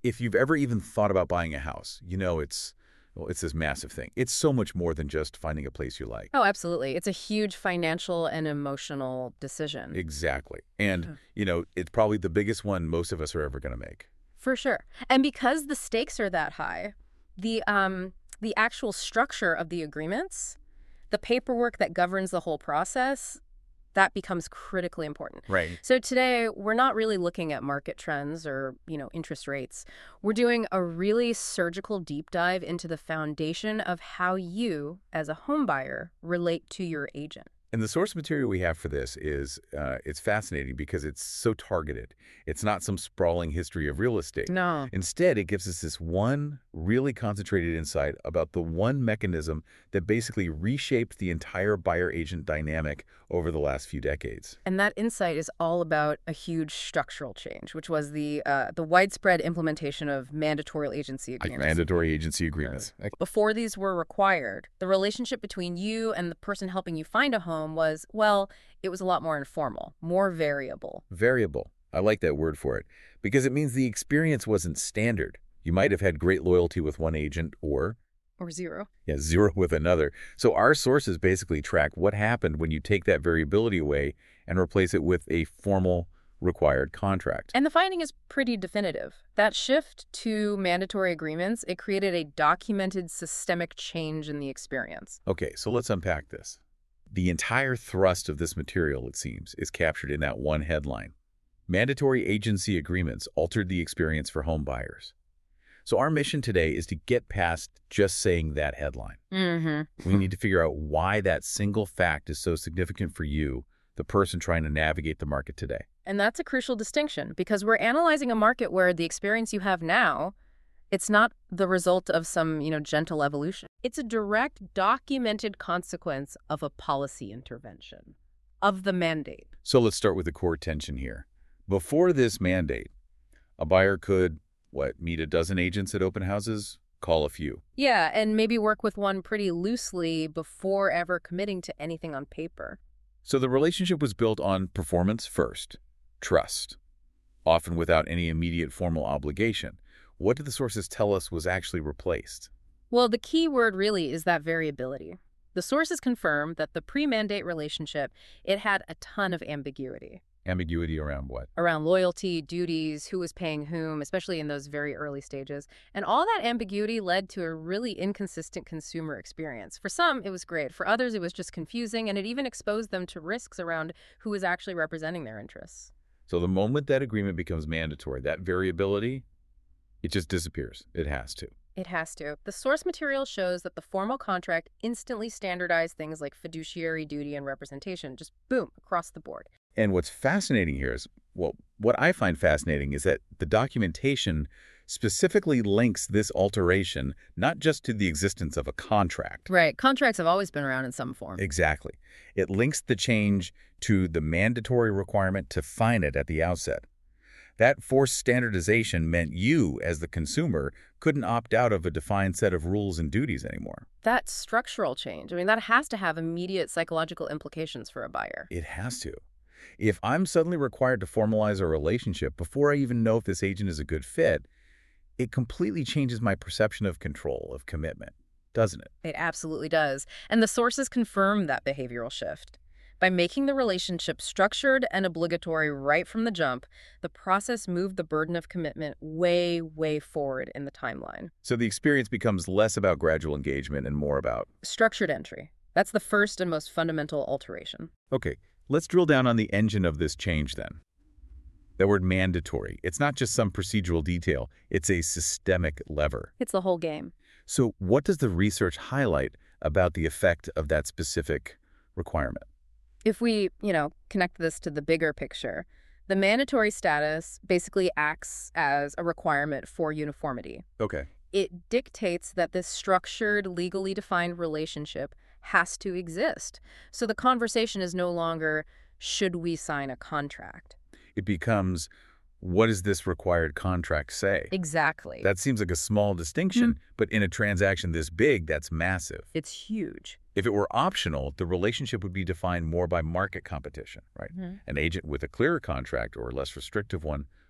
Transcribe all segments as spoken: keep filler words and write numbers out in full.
if you've ever even thought about buying a house, you know it's, well, it's this massive thing. It's so much more than just finding a place you like. Oh, absolutely. It's a huge financial and emotional decision. Exactly. And, Huh. you know, it's probably the biggest one most of us are ever going to make. For sure. And because the stakes are that high, the um the actual structure of the agreements, the paperwork that governs the whole process, that becomes critically important. Right. So today, we're not really looking at market trends or, you know, interest rates. We're doing a really surgical deep dive into the foundation of how you, as a home buyer, relate to your agent. And the source material we have for this is, uh, it's fascinating because it's so targeted. It's not some sprawling history of real estate. No. Instead, it gives us this one really concentrated insight about the one mechanism that basically reshaped the entire buyer-agent dynamic over the last few decades. And that insight is all about a huge structural change, which was the uh, the widespread implementation of mandatory agency Like agreements. mandatory agency agreements. Before these were required, the relationship between you and the person helping you find a home was, well, it was a lot more informal, more variable. Variable. I like that word for it because it means the experience wasn't standard. You might have had great loyalty with one agent or Or zero. yeah, zero with another. So our sources basically track what happened when you take that variability away and replace it with a formal required contract. And the finding is pretty definitive. That shift to mandatory agreements, it created a documented systemic change in the experience. Okay, so let's unpack this. The entire thrust of this material, it seems, is captured in that one headline. Mandatory agency agreements altered the experience for home buyers. So our mission today is to get past just saying that headline. Mm-hmm. We need to figure out why that single fact is so significant for you, the person trying to navigate the market today. And that's a crucial distinction because we're analyzing a market where the experience you have now, it's not the result of some, you know, gentle evolution. It's a direct, documented consequence of a policy intervention, of the mandate. So let's start with the core tension here. Before this mandate, a buyer could, what, meet a dozen agents at open houses, call a few. Yeah, and maybe work with one pretty loosely before ever committing to anything on paper. So the relationship was built on performance first, trust, often without any immediate formal obligation. What did the sources tell us was actually replaced? Well, the key word really is that variability. The sources confirm that the pre-mandate relationship, it had a ton of ambiguity. Ambiguity around what? Around loyalty, duties, who was paying whom, especially in those very early stages. And all that ambiguity led to a really inconsistent consumer experience. For some, it was great. For others, it was just confusing, and it even exposed them to risks around who was actually representing their interests. So the moment that agreement becomes mandatory, that variability, it just disappears. It has to. It has to. The source material shows that the formal contract instantly standardized things like fiduciary duty and representation, just boom, across the board. And what's fascinating here is, well, what I find fascinating is that the documentation specifically links this alteration not just to the existence of a contract. Right. Contracts have always been around in some form. Exactly. It links the change to the mandatory requirement to sign it at the outset. That forced standardization meant you, as the consumer, couldn't opt out of a defined set of rules and duties anymore. That structural change, I mean, that has to have immediate psychological implications for a buyer. It has to. If I'm suddenly required to formalize a relationship before I even know if this agent is a good fit, it completely changes my perception of control, of commitment, doesn't it? It absolutely does. And the sources confirm that behavioral shift. By making the relationship structured and obligatory right from the jump, the process moved the burden of commitment way, way forward in the timeline. So the experience becomes less about gradual engagement and more about... Structured entry. That's the first and most fundamental alteration. Okay, let's drill down on the engine of this change then. That word mandatory, it's not just some procedural detail, it's a systemic lever. It's the whole game. So what does the research highlight about the effect of that specific requirement? If we, you know, connect this to the bigger picture, the mandatory status basically acts as a requirement for uniformity. Okay. It dictates that this structured, legally defined relationship has to exist. So the conversation is no longer, should we sign a contract? It becomes, what does this required contract say? Exactly. That seems like a small distinction, Mm. but in a transaction this big, that's massive. It's huge. If it were optional, the relationship would be defined more by market competition, right? Mm-hmm. An agent with a clearer contract or a less restrictive one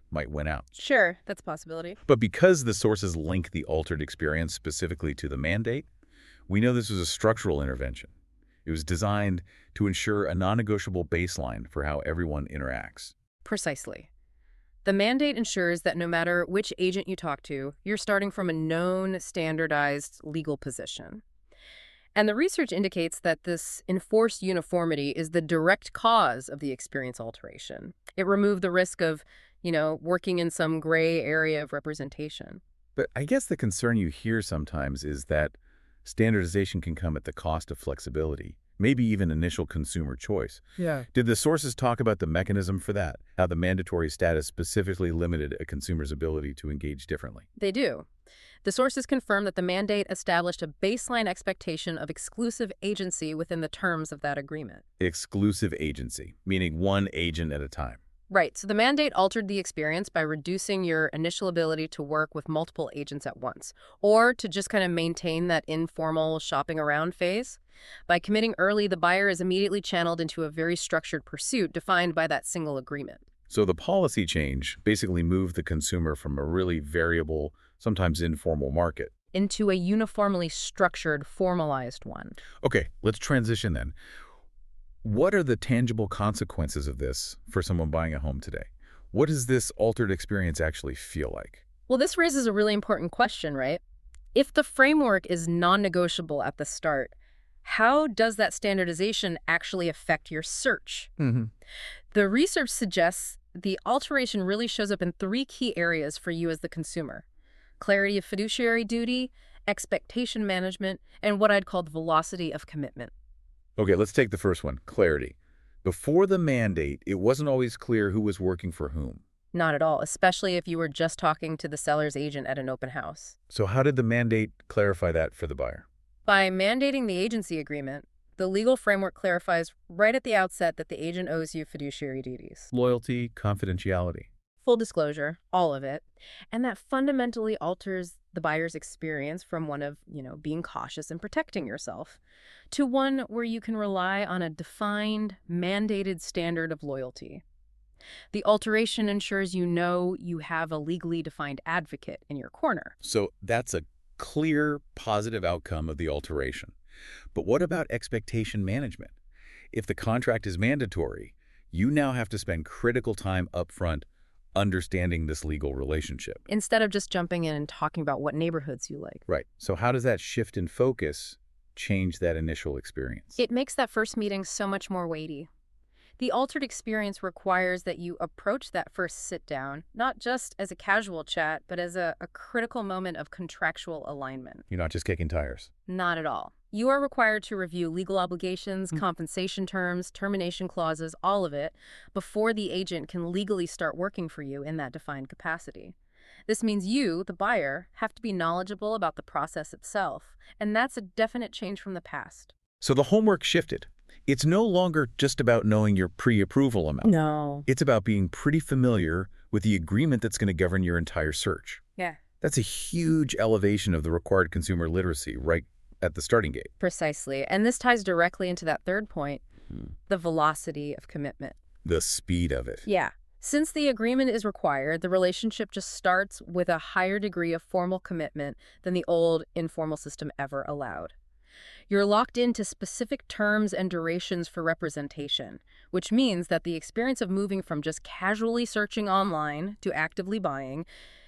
might win out. Sure, that's a possibility. But because the sources link the altered experience specifically to the mandate, we know this was a structural intervention. It was designed to ensure a non-negotiable baseline for how everyone interacts. Precisely. The mandate ensures that no matter which agent you talk to, you're starting from a known, standardized legal position. And the research indicates that this enforced uniformity is the direct cause of the experience alteration. It removed the risk of, you know, working in some gray area of representation. But I guess the concern you hear sometimes is that standardization can come at the cost of flexibility, maybe even initial consumer choice. Yeah. Did the sources talk about the mechanism for that, how the mandatory status specifically limited a consumer's ability to engage differently? They do. The sources confirm that the mandate established a baseline expectation of exclusive agency within the terms of that agreement. Exclusive agency, meaning one agent at a time. Right, so the mandate altered the experience by reducing your initial ability to work with multiple agents at once, or to just kind of maintain that informal shopping around phase. By committing early, the buyer is immediately channeled into a very structured pursuit defined by that single agreement. So the policy change basically moved the consumer from a really variable, sometimes informal market Into a uniformly structured, formalized one. Okay, let's transition then. What are the tangible consequences of this for someone buying a home today? What does this altered experience actually feel like? Well, this raises a really important question, right? If the framework is non-negotiable at the start, how does that standardization actually affect your search? Mm-hmm. The research suggests the alteration really shows up in three key areas for you as the consumer: clarity of fiduciary duty, expectation management, and what I'd call the velocity of commitment. Okay, let's take the first one, clarity. Before the mandate, it wasn't always clear who was working for whom. Not at all, especially if you were just talking to the seller's agent at an open house. So how did the mandate clarify that for the buyer? By mandating the agency agreement, the legal framework clarifies right at the outset that the agent owes you fiduciary duties. Loyalty, confidentiality. Full disclosure, all of it. And that fundamentally alters the buyer's experience from one of, you know, being cautious and protecting yourself to one where you can rely on a defined, mandated standard of loyalty. The alteration ensures you know you have a legally defined advocate in your corner. So that's a clear, positive outcome of the alteration. But what about expectation management? If the contract is mandatory, you now have to spend critical time up front understanding this legal relationship. Instead of just jumping in and talking about what neighborhoods you like. Right. So how does that shift in focus change that initial experience? It makes that first meeting so much more weighty. The altered experience requires that you approach that first sit-down, not just as a casual chat, but as a, a critical moment of contractual alignment. You're not just kicking tires. Not at all. You are required to review legal obligations, Mm. compensation terms, termination clauses, all of it, before the agent can legally start working for you in that defined capacity. This means you, the buyer, have to be knowledgeable about the process itself, and that's a definite change from the past. So the homework shifted. It's no longer just about knowing your pre-approval amount. No. It's about being pretty familiar with the agreement that's going to govern your entire search. Yeah. That's a huge elevation of the required consumer literacy right at the starting gate. Precisely. And this ties directly into that third point, Hmm. the velocity of commitment. The speed of it. Yeah. Since the agreement is required, the relationship just starts with a higher degree of formal commitment than the old informal system ever allowed. You're locked into specific terms and durations for representation, which means that the experience of moving from just casually searching online to actively buying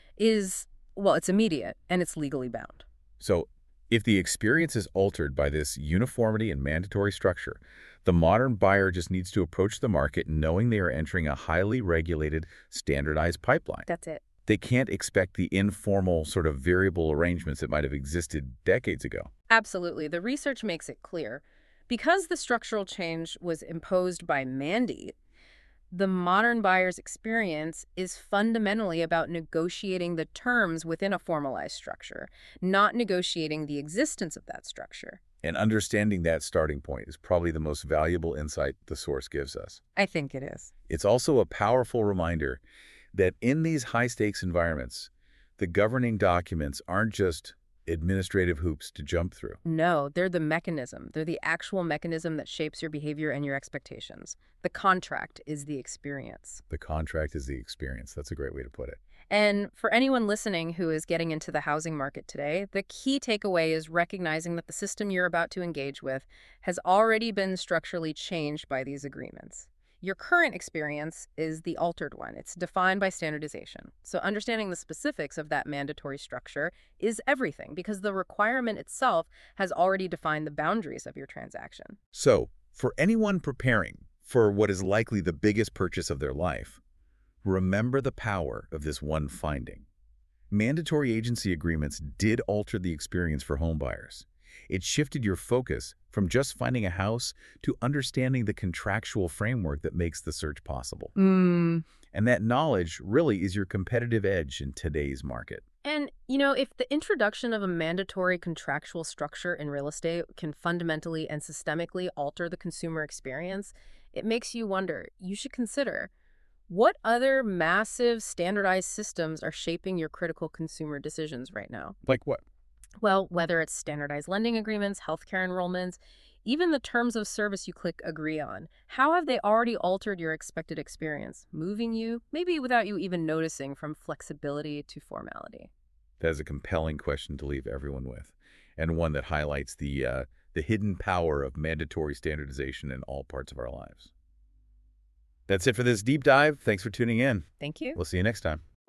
is, well, it's immediate and it's legally bound. So if the experience is altered by this uniformity and mandatory structure, the modern buyer just needs to approach the market knowing they are entering a highly regulated, standardized pipeline. That's it. They can't expect the informal sort of variable arrangements that might have existed decades ago. Absolutely. The research makes it clear. Because the structural change was imposed by mandate, the modern buyer's experience is fundamentally about negotiating the terms within a formalized structure, not negotiating the existence of that structure. And understanding that starting point is probably the most valuable insight the source gives us. I think it is. It's also a powerful reminder that in these high-stakes environments, the governing documents aren't just administrative hoops to jump through. No, they're the mechanism. They're the actual mechanism that shapes your behavior and your expectations. The contract is the experience. The contract is the experience. That's a great way to put it. And for anyone listening who is getting into the housing market today, the key takeaway is recognizing that the system you're about to engage with has already been structurally changed by these agreements. Your current experience is the altered one. It's defined by standardization. So understanding the specifics of that mandatory structure is everything because the requirement itself has already defined the boundaries of your transaction. So, for anyone preparing for what is likely the biggest purchase of their life, remember the power of this one finding. Mandatory agency agreements did alter the experience for homebuyers. It shifted your focus from just finding a house to understanding the contractual framework that makes the search possible. Mm. And that knowledge really is your competitive edge in today's market. And, you know, if the introduction of a mandatory contractual structure in real estate can fundamentally and systemically alter the consumer experience, it makes you wonder, you should consider, what other massive standardized systems are shaping your critical consumer decisions right now? Like what? Well, whether it's standardized lending agreements, healthcare enrollments, even the terms of service you click agree on, how have they already altered your expected experience, moving you, maybe without you even noticing, from flexibility to formality? That is a compelling question to leave everyone with, and one that highlights the, uh, the hidden power of mandatory standardization in all parts of our lives. That's it for this deep dive. Thanks for tuning in. Thank you. We'll see you next time.